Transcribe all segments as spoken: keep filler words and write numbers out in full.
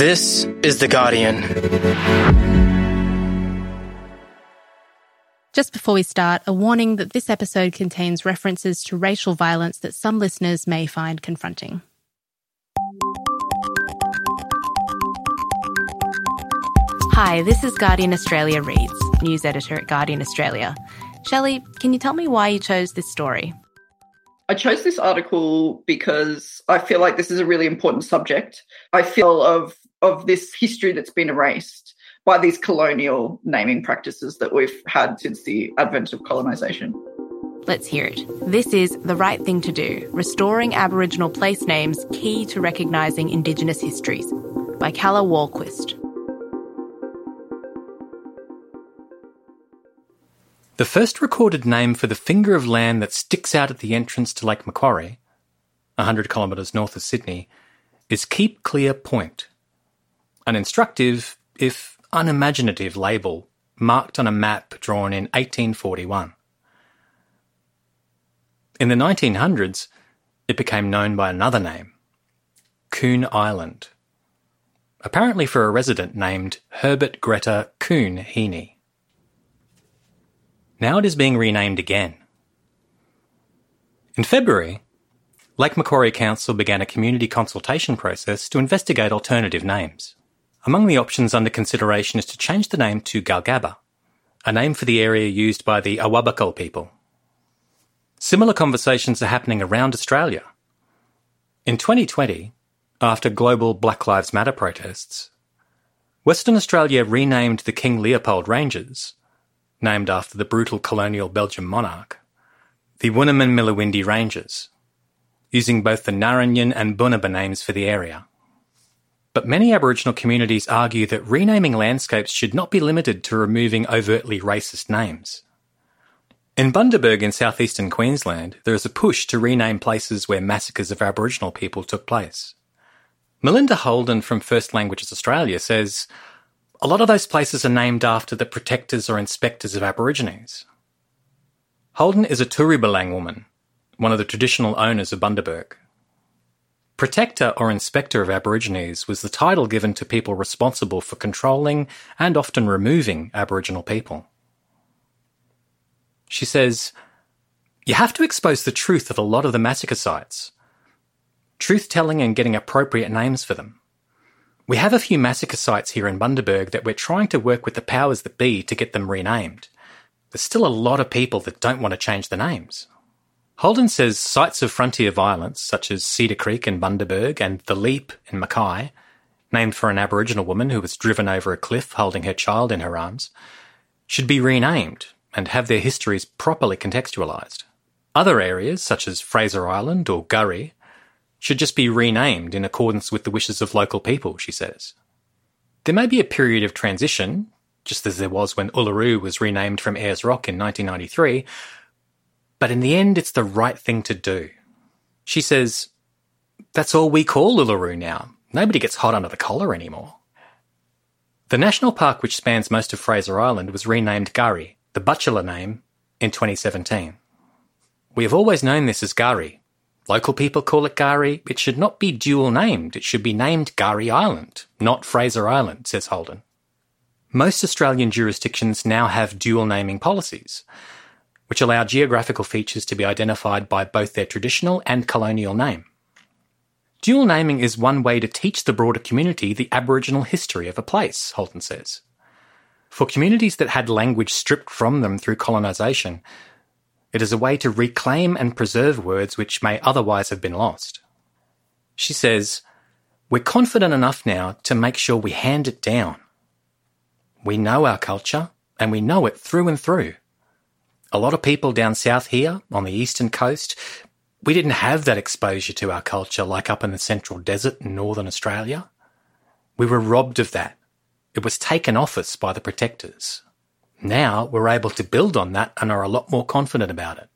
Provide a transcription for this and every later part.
This is The Guardian. Just before we start, a warning that this episode contains references to racial violence that some listeners may find confronting. Hi, this is Guardian Australia Reads, news editor at Guardian Australia. Shelley, can you tell me why you chose this story? I chose this article because I feel like this is a really important subject. I feel of of this history that's been erased by these colonial naming practices that we've had since the advent of colonisation. Let's hear it. This is The Right Thing to Do, Restoring Aboriginal Place Names Key to Recognising Indigenous Histories, by Calla Wahlquist. The first recorded name for the finger of land that sticks out at the entrance to Lake Macquarie, one hundred kilometres north of Sydney, is Keep Clear Point, an instructive, if unimaginative label marked on a map drawn in eighteen forty-one. In the nineteen hundreds, it became known by another name, Coon Island, apparently for a resident named Herbert Greta Coon Heaney. Now it is being renamed again. In February, Lake Macquarie Council began a community consultation process to investigate alternative names. Among the options under consideration is to change the name to Galgabba, a name for the area used by the Awabakal people. Similar conversations are happening around Australia. In twenty twenty, after global Black Lives Matter protests, Western Australia renamed the King Leopold Ranges, named after the brutal colonial Belgian monarch, the Woonaman-Millawindi Ranges, using both the Narranyun and Bunaba names for the area. But many Aboriginal communities argue that renaming landscapes should not be limited to removing overtly racist names. In Bundaberg in southeastern Queensland, there is a push to rename places where massacres of Aboriginal people took place. Melinda Holden from First Languages Australia says, a lot of those places are named after the protectors or inspectors of Aborigines. Holden is a Turribalang woman, one of the traditional owners of Bundaberg. Protector or inspector of Aborigines was the title given to people responsible for controlling and often removing Aboriginal people. She says, you have to expose the truth of a lot of the massacre sites. Truth-telling and getting appropriate names for them. We have a few massacre sites here in Bundaberg that we're trying to work with the powers that be to get them renamed. There's still a lot of people that don't want to change the names. Holden says sites of frontier violence, such as Cedar Creek in Bundaberg and The Leap in Mackay, named for an Aboriginal woman who was driven over a cliff holding her child in her arms, should be renamed and have their histories properly contextualised. Other areas, such as Fraser Island or Gurry, should just be renamed in accordance with the wishes of local people, she says. There may be a period of transition, just as there was when Uluru was renamed from Ayers Rock in nineteen ninety-three, but in the end it's the right thing to do. She says, that's all we call Uluru now. Nobody gets hot under the collar anymore. The national park which spans most of Fraser Island was renamed Gurry, the Butchulla name, in twenty seventeen. We have always known this as Gurry. Local people call it Gurry. It should not be dual named. It should be named Gurry Island, not Fraser Island, says Holden. Most Australian jurisdictions now have dual naming policies, which allow geographical features to be identified by both their traditional and colonial name. Dual naming is one way to teach the broader community the Aboriginal history of a place, Holden says. For communities that had language stripped from them through colonisation, it is a way to reclaim and preserve words which may otherwise have been lost. She says, we're confident enough now to make sure we hand it down. We know our culture, and we know it through and through. A lot of people down south here, on the eastern coast, we didn't have that exposure to our culture like up in the Central Desert in Northern Australia. We were robbed of that. It was taken off us by the protectors. Now we're able to build on that and are a lot more confident about it.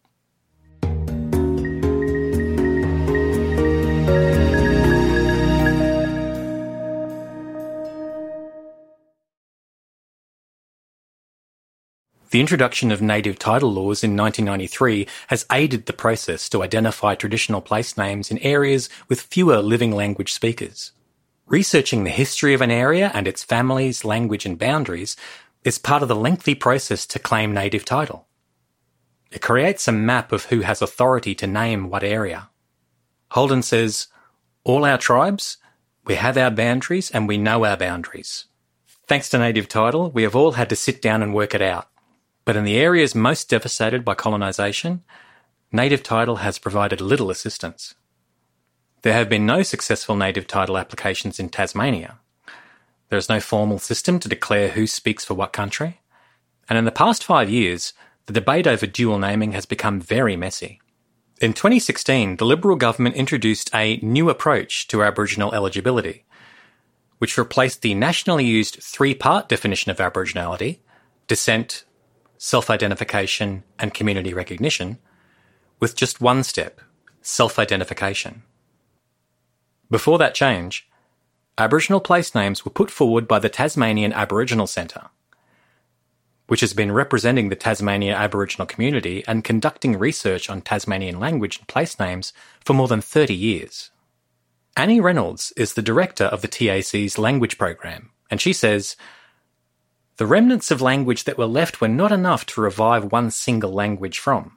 The introduction of native title laws in nineteen ninety-three has aided the process to identify traditional place names in areas with fewer living language speakers. Researching the history of an area and its families, language and boundaries is part of the lengthy process to claim native title. It creates a map of who has authority to name what area. Holden says, all our tribes, we have our boundaries and we know our boundaries. Thanks to native title, we have all had to sit down and work it out. But in the areas most devastated by colonisation, native title has provided little assistance. There have been no successful native title applications in Tasmania. There is no formal system to declare who speaks for what country. And in the past five years, the debate over dual naming has become very messy. In twenty sixteen, the Liberal government introduced a new approach to Aboriginal eligibility, which replaced the nationally used three-part definition of Aboriginality, descent, self-identification and community recognition, with just one step, self-identification. Before that change, Aboriginal place names were put forward by the Tasmanian Aboriginal Centre, which has been representing the Tasmania Aboriginal community and conducting research on Tasmanian language and place names for more than thirty years. Annie Reynolds is the director of the T A C's language program, and she says, the remnants of language that were left were not enough to revive one single language from.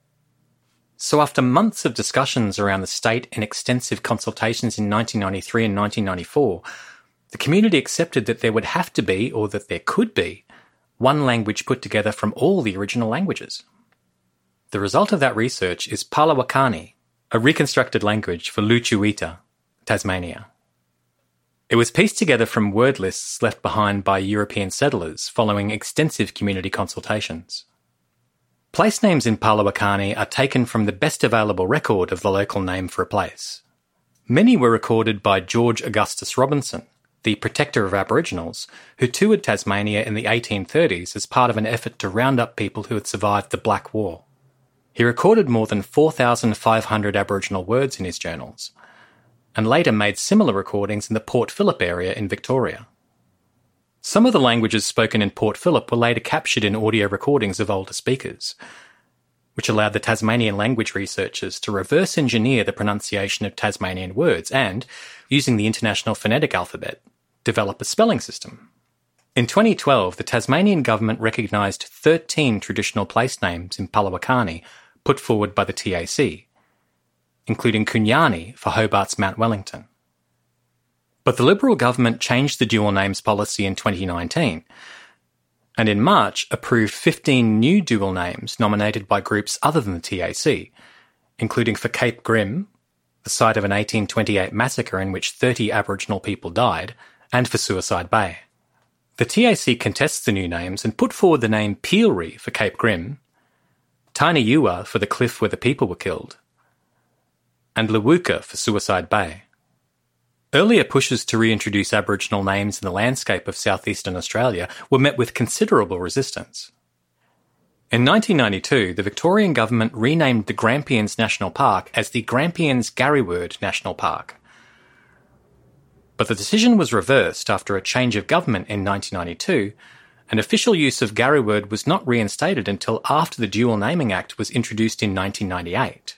So after months of discussions around the state and extensive consultations in nineteen ninety-three and nineteen ninety-four, the community accepted that there would have to be, or that there could be, one language put together from all the original languages. The result of that research is Palawakani, a reconstructed language for Lutruwita, Tasmania. It was pieced together from word lists left behind by European settlers following extensive community consultations. Place names in Palawakani are taken from the best available record of the local name for a place. Many were recorded by George Augustus Robinson, the protector of Aboriginals, who toured Tasmania in the eighteen thirties as part of an effort to round up people who had survived the Black War. He recorded more than four thousand five hundred Aboriginal words in his journals, and later made similar recordings in the Port Phillip area in Victoria. Some of the languages spoken in Port Phillip were later captured in audio recordings of older speakers, which allowed the Tasmanian language researchers to reverse engineer the pronunciation of Tasmanian words and, using the International Phonetic Alphabet, develop a spelling system. In twenty twelve, the Tasmanian government recognised thirteen traditional place names in Palawakani put forward by the T A C, including Kunyani for Hobart's Mount Wellington. But the Liberal government changed the dual names policy in twenty nineteen, and in March approved fifteen new dual names nominated by groups other than the T A C, including for Cape Grim, the site of an eighteen twenty-eight massacre in which thirty Aboriginal people died, and for Suicide Bay. The T A C contests the new names and put forward the name Peelry for Cape Grim, Tainiyuwa for the cliff where the people were killed, and Lewuka for Suicide Bay. Earlier pushes to reintroduce Aboriginal names in the landscape of southeastern Australia were met with considerable resistance. In nineteen ninety-two, the Victorian government renamed the Grampians National Park as the Grampians Garryword National Park. But the decision was reversed after a change of government in nineteen ninety-two, and official use of Garryword was not reinstated until after the Dual Naming Act was introduced in nineteen ninety-eight.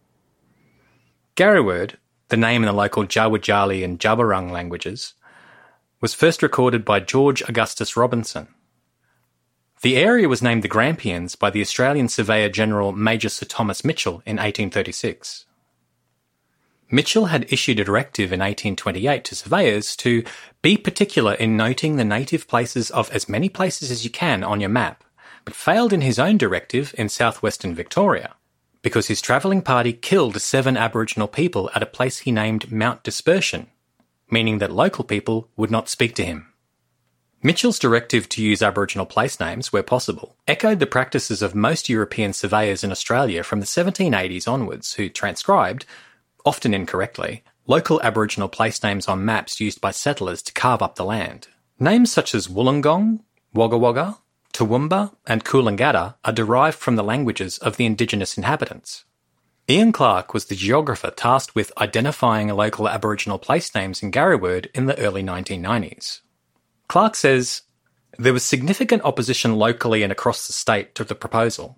Garryword, the name in the local Jawajali and Jabarung languages, was first recorded by George Augustus Robinson. The area was named the Grampians by the Australian Surveyor-General Major Sir Thomas Mitchell in eighteen thirty-six. Mitchell had issued a directive in eighteen twenty-eight to surveyors to be particular in noting the native places of as many places as you can on your map, but failed in his own directive in southwestern Victoria, because his travelling party killed seven Aboriginal people at a place he named Mount Dispersion, meaning that local people would not speak to him. Mitchell's directive to use Aboriginal place names where possible echoed the practices of most European surveyors in Australia from the seventeen eighties onwards who transcribed, often incorrectly, local Aboriginal place names on maps used by settlers to carve up the land. Names such as Wollongong, Wagga Wagga, Toowoomba and Coolangatta are derived from the languages of the indigenous inhabitants. Ian Clark was the geographer tasked with identifying local Aboriginal place names in Garryword in the early nineteen nineties. Clark says, there was significant opposition locally and across the state to the proposal.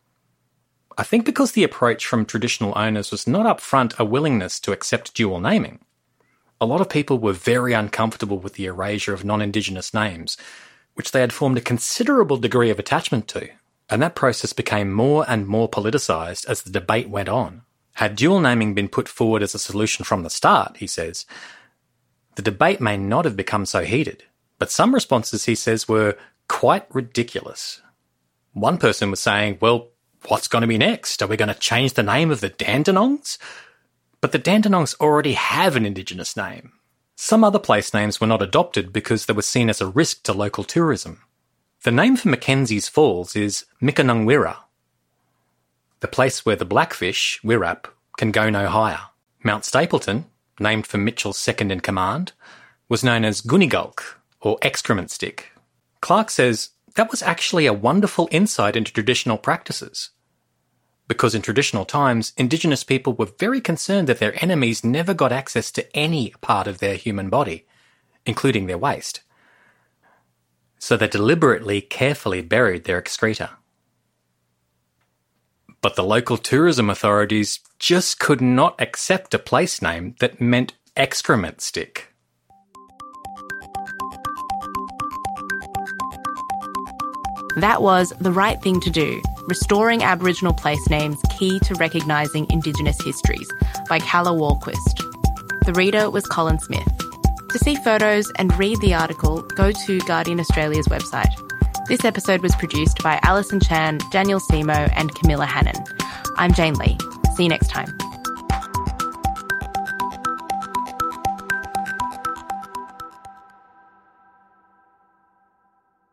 I think because the approach from traditional owners was not upfront a willingness to accept dual naming. a lot of people were very uncomfortable with the erasure of non-Indigenous names, which they had formed a considerable degree of attachment to, and that process became more and more politicised as the debate went on. Had dual naming been put forward as a solution from the start, he says, the debate may not have become so heated, but some responses, he says, were quite ridiculous. One person was saying, well, what's going to be next? Are we going to change the name of the Dandenongs? But the Dandenongs already have an Indigenous name. Some other place names were not adopted because they were seen as a risk to local tourism. The name for Mackenzie's Falls is Mikanungwirra, the place where the blackfish, Wirrap, can go no higher. Mount Stapleton, named for Mitchell's second-in-command, was known as Gunigulk, or excrement stick. Clark says that was actually a wonderful insight into traditional practices, because in traditional times, Indigenous people were very concerned that their enemies never got access to any part of their human body, including their waste. So they deliberately, carefully buried their excreta. But the local tourism authorities just could not accept a place name that meant excrement stick. That was The Right Thing to Do, Restoring Aboriginal Place Names Key to Recognising Indigenous Histories by Calla Walquist. The reader was Colin Smith. To see photos and read the article, go to Guardian Australia's website. This episode was produced by Alison Chan, Daniel Simo and Camilla Hannon. I'm Jane Lee. See you next time.